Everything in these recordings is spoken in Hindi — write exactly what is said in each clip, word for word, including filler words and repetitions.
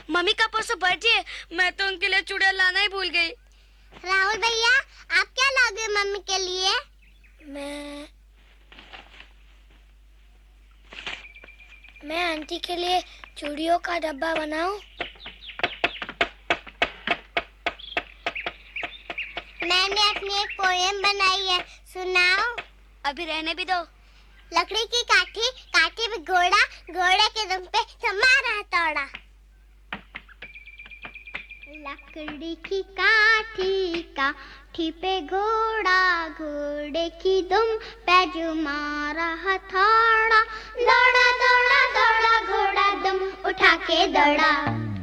मम्मी का परसों बर्थडे है, मैं तो उनके लिए चूड़ियां लाना ही भूल गई। राहुल भैया, आप क्या लाओगे मम्मी के लिए? मैं मैं आंटी के लिए चूड़ियों का डब्बा बनाऊं? मैंने अपनी एक पोएम बनाई है, सुनाओ? अभी रहने भी दो। लकड़ी की काठी, काठी पे घोड़ा, घोड़े के दुम पे तुम्हारा हथौड़ा। लकड़ी की काठी, काठी पे घोड़ा, घोड़े की दुम पे तुम्हारा हथौड़ा। दौड़ा दौड़ा दौड़ा घोड़ा दुम उठा के दौड़ा।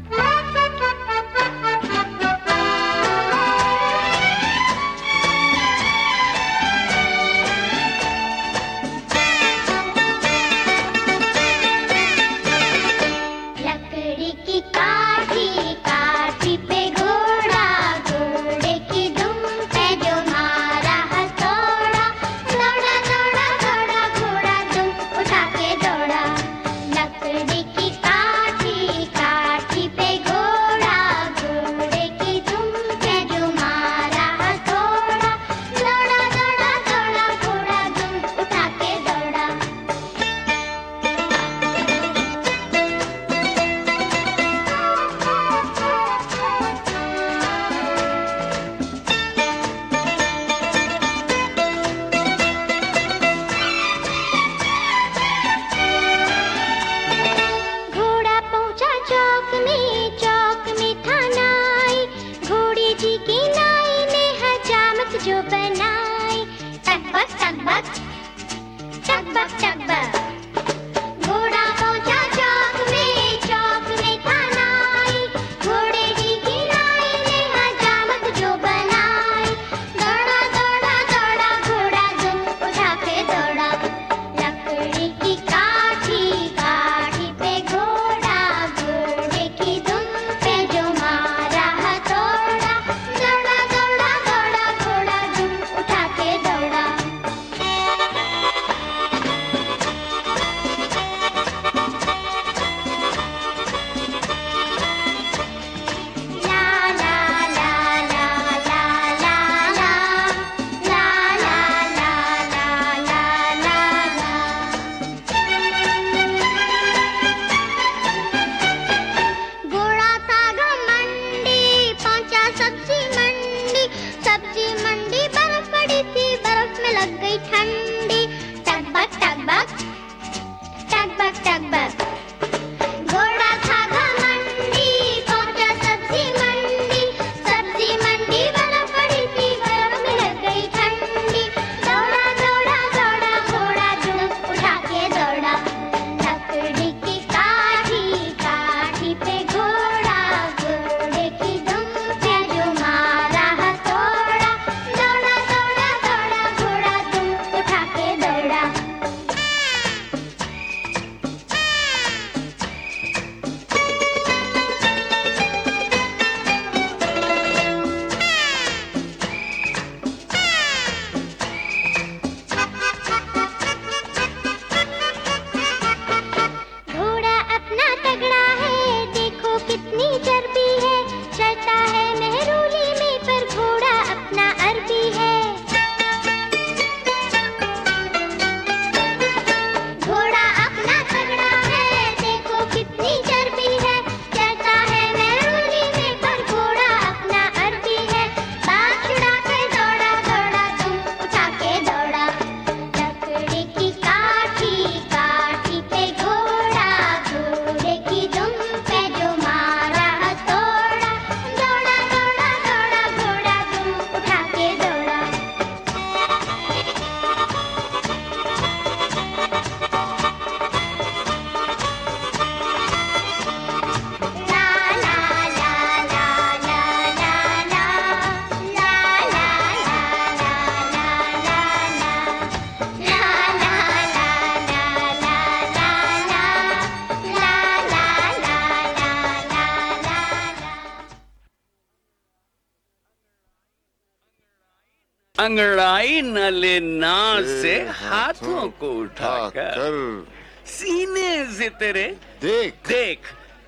अंगड़ाई न लेना से हाथों को उठाकर सीने से तेरे देख देख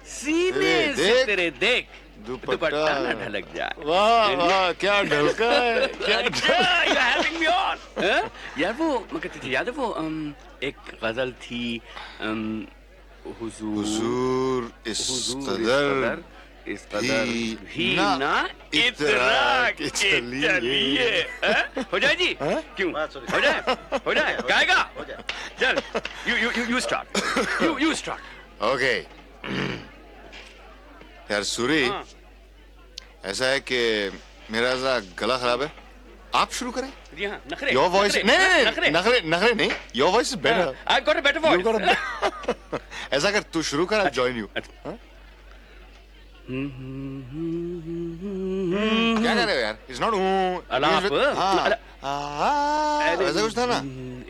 सीने अरे, से देख। तेरे देख दुपट्टा। दुपट्टा न ढलक जाए। वाह वाह क्या ढलका है, क्या अच्छा, you're having me on, हाँ? यार वो मैं कहती थी याद है वो अम, एक गजल थी अम, हुजूर हुजूर इस हुजूर कदर इस कदर भी भी ना ना इतरा के चलिए, हाँ? हो जाए जी हाँ? क्यों हो जाए हो जाए गाएगा चल you you you you start you you start okay यार सूरी हाँ। ऐसा है कि मेरा जरा गला खराब है, आप शुरू करें। जी हाँ नखरे योर वॉइस नखरे, नहीं नहीं नखरे नहीं नखरे नखरे नहीं, your voice is better. I got a better You got voice a- ऐसा कर तू शुरू कर, आई जॉइन यू। क्या कर रहे हो यार? इट्स नॉट अलाप। ऐसा कुछ था ना।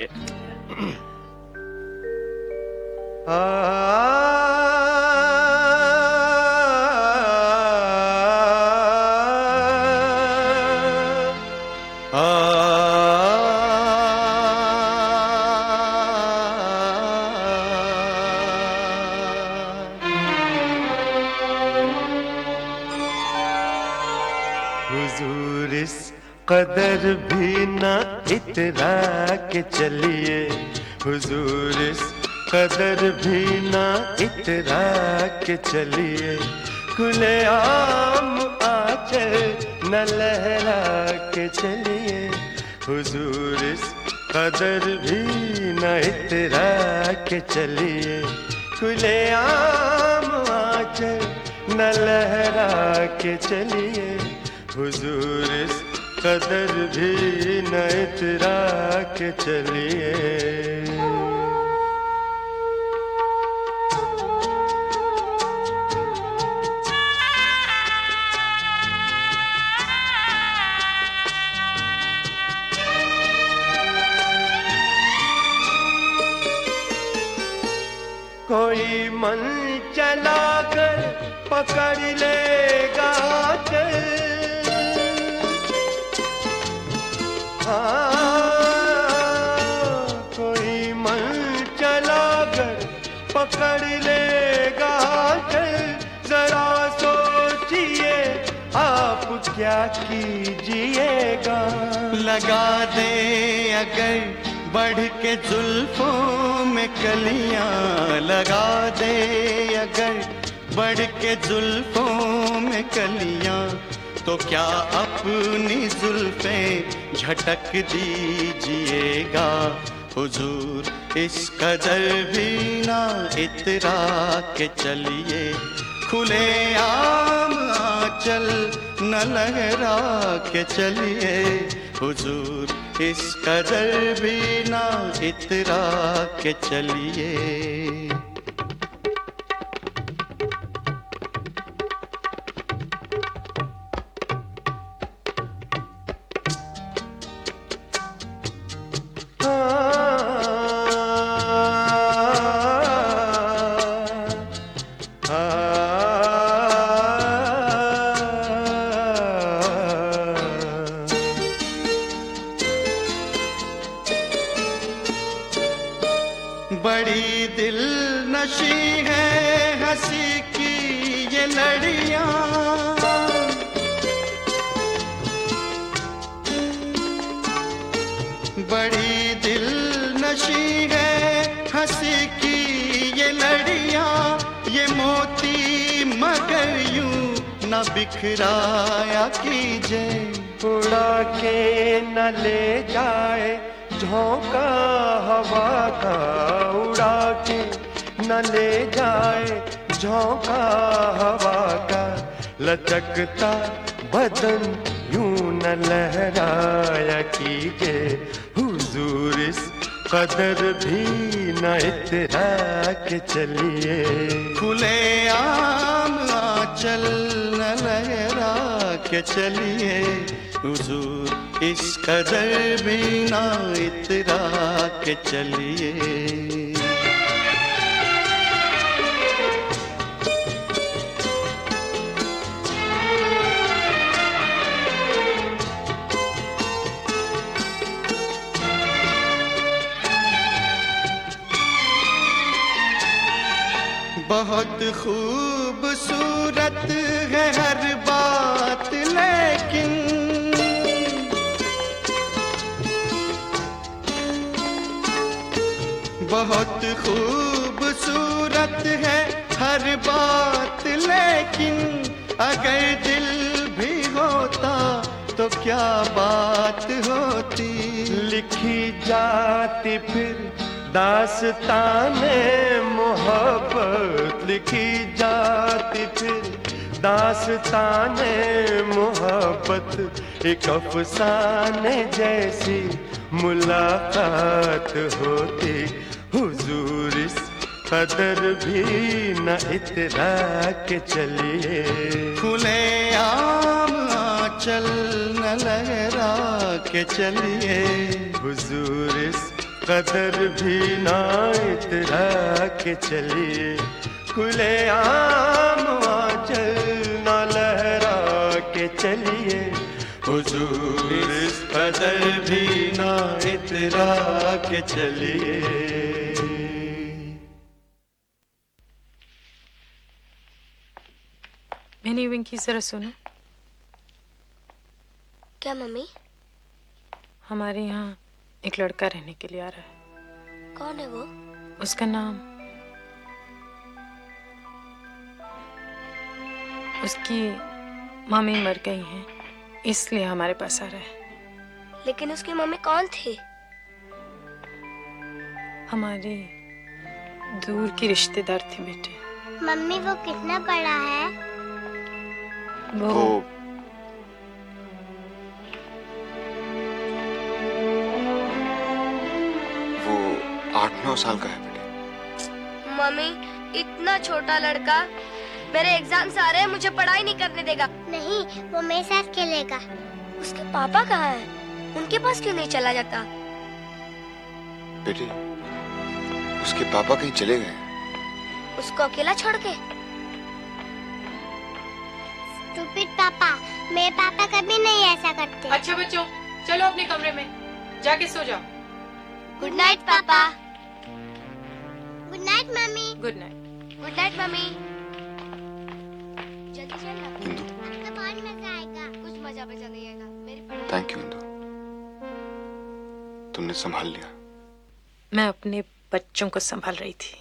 हुजूर इस कदर भी ना इतरा के चलिए, हुजूर इस कदर भी ना इतरा के चलिए, खुले आम आंचल न लहरा के चलिए, हुजूर इस कदर भी न इतरा के चलिए, खुले आम आंचल न लहरा के चलिए, हुजूर इस कदर भी न इतरा के चलिए। कोई मन चला कर पकड़ लेगा चल, हाँ, कोई मन चला कर पकड़ लेगा चल, जरा सोचिए आप क्या कीजिएगा, लगा दे अगर बढ़ के जुल्फों में कलियां, लगा दे अगर बढ़ के जुल्फों में कलियां, तो क्या अपनी जुल्फें झटक दीजिएगा, हुजूर इस कदर भी ना इतरा के चलिए, खुले आम आंचल न लहरा के चलिए, हुजूर इस कदर भी ना इतरा के चलिए। बड़ी दिल नशी है हंसी की ये लड़ियां, बड़ी दिल नशी है हंसी की ये लड़ियां, ये मोती मगर यूं न बिखराया कीजिए, उड़ा के न ले जाए झोंका हवा का, उड़ा के न ले जाए झोंका हवा का, लचकता बदन यूं न लहराया कीजिए, हुजूर इस कदर भी न इतरा के चलिए, खुले आम आंचल न लहरा के चलिए, हुजूर इस कदर भी ना इतरा के चलिए। बहुत खूबसूरत है हर बात लेकिन बहुत खूबसूरत है हर बात लेकिन अगर दिल भी होता तो क्या बात होती। लिखी जाती फिर दास्ताने मोहब्बत, लिखी जाती फिर दास्ताने मोहब्बत, एक अफसाने जैसी मुलाकात होती। हुजूर इस कदर भी न इतरा के चलिए, खुले आम आंचल न लहरा के चलिए। हुजूर इस कदर भी ना इतरा के चलिए, खुले आम आंचल न लहरा के चलिए। हुजूर इस कदर भी ना इतरा के चलिए। मैंने विंकी जरा सुनो। क्या मम्मी? हमारे यहाँ एक लड़का रहने के लिए आ रहा है। कौन है वो? उसका नाम, उसकी मम्मी मर गई हैं, इसलिए हमारे पास आ रहा है। लेकिन उसकी मम्मी कौन थी? हमारी दूर की रिश्तेदार थी बेटे। मम्मी वो कितना बड़ा है? वो, वो वो आठ नौ साल का है बेटे। मम्मी इतना छोटा लड़का, मेरे एग्जाम्स आ रहे हैं, मुझे पढ़ाई नहीं करने देगा। नहीं, वो मेरे साथ खेलेगा। उसके पापा कहाँ हैं? उनके पास क्यों नहीं चला जाता? बेटे उसके पापा कहीं चले गए। उसको अकेला छोड़ के? स्टूपिड पापा, मेरे पापा कभी नहीं ऐसा करते। अच्छा बच्चों, चलो अपने कमरे में जाके सो जाओ। गुड नाइट पापा। गुड नाइट मम्मी। Good night. गुड नाइट मम्मी। जल्दी चलना, इंदु, अब तो बहुत मजा आएगा। कुछ मजा बचा नहीं आएगा। मेरी पढ़ाई। थैंक यू इंदु, तुमने संभाल लिया। मैं अपने बच्चों को संभाल रही थी।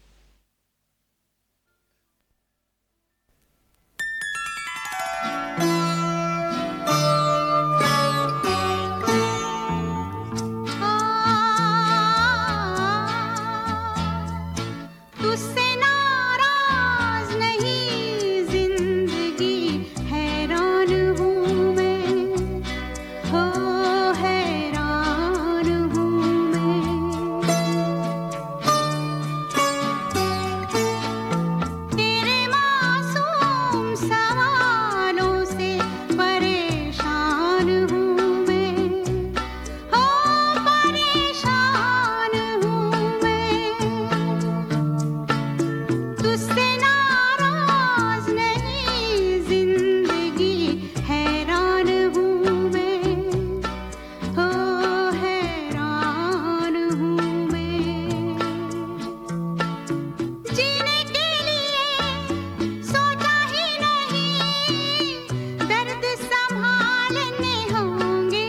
तुझसे नाराज नहीं जिंदगी, हैरान हूँ मैं, हो हैरान हूँ मैं। तेरे मासूम सवालों से परेशान हूँ मैं, हो परेशान हूँ मैं। तुझसे नाराज नहीं जिंदगी, हैरान हूँ मैं, हो हैरान हूँ मैं। जीने के लिए सोचा ही नहीं, दर्द संभालने होंगे।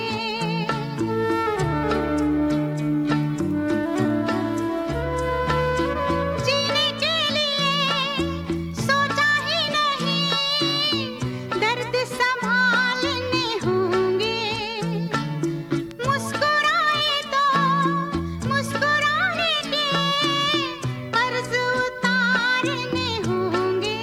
जीने के लिए सोचा ही नहीं, दर्द संभालने होंगे। मुस्कुराए तो मुस्कुराने के कर्ज उतारने होंगे।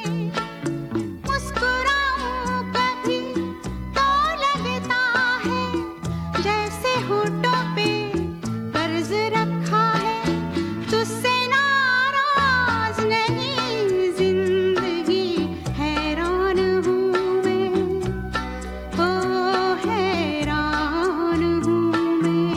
मुस्कुराऊं कभी तो लगता है जैसे होठों पे कर्ज रखा है। तुझसे नाराज नहीं जिंदगी, हैरान हूँ मैं, हो हैरान हूँ मैं।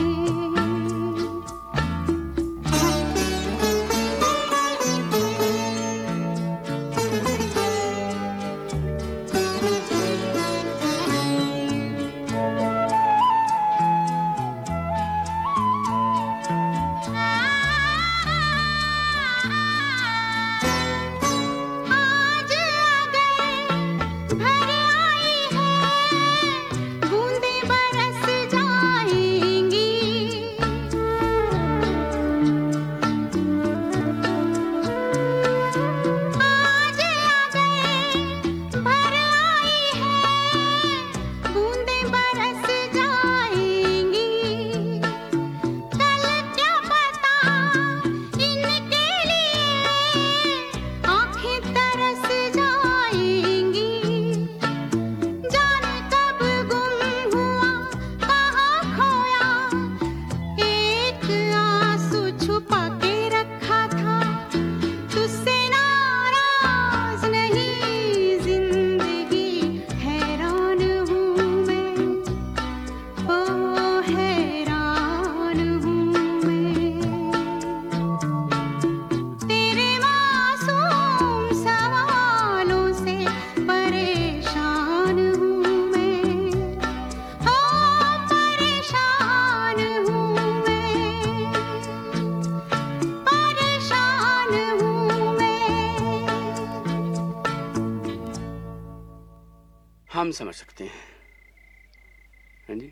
हम समझ सकते हैं। हाँ जी,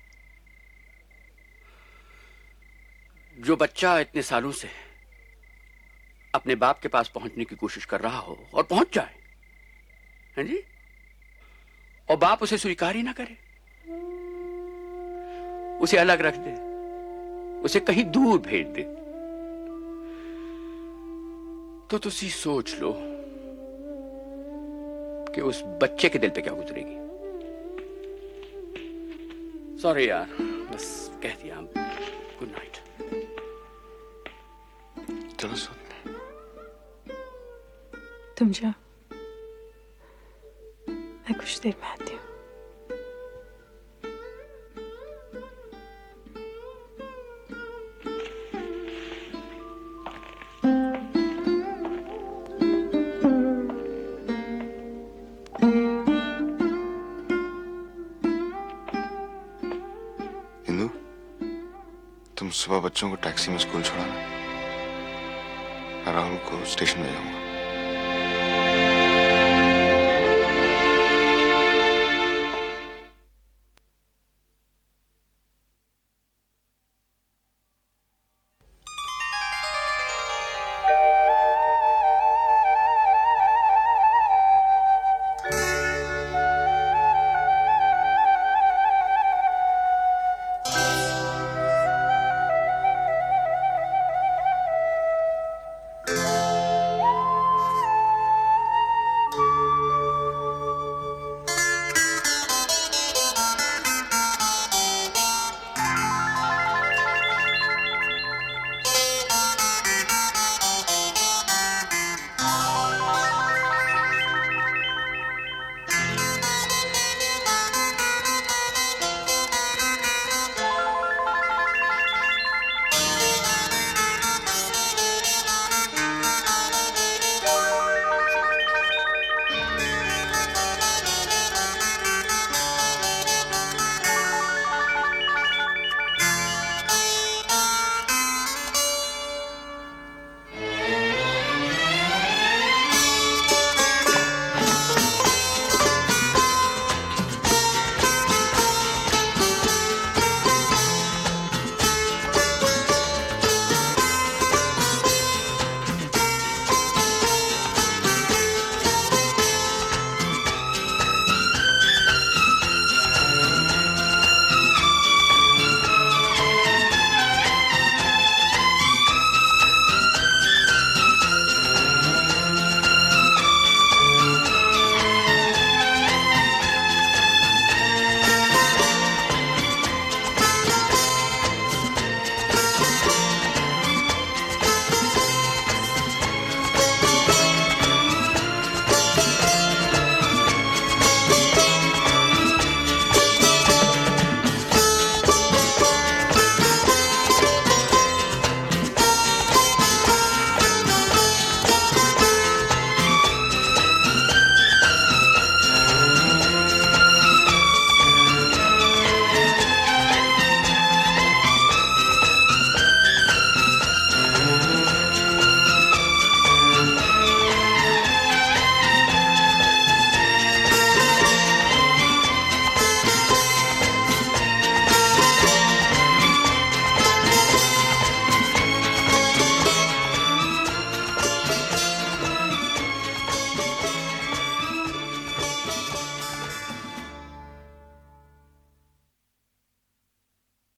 जो बच्चा इतने सालों से अपने बाप के पास पहुंचने की कोशिश कर रहा हो और पहुंच जाए, हाँ जी, और बाप उसे स्वीकार ही ना करे, उसे अलग रख दे, उसे कहीं दूर भेज दे, तो तुसी सोच लो कि उस बच्चे के दिल पे क्या गुजरेगी। सॉरी यार, बस कह दिया। Good night. चलो सो। तुम जाओ, मैं कुछ देर में आती हूँ। इंदु, तुम सुबह बच्चों को टैक्सी में स्कूल छोड़ाना, मैं राहुल को स्टेशन में जाऊंगा।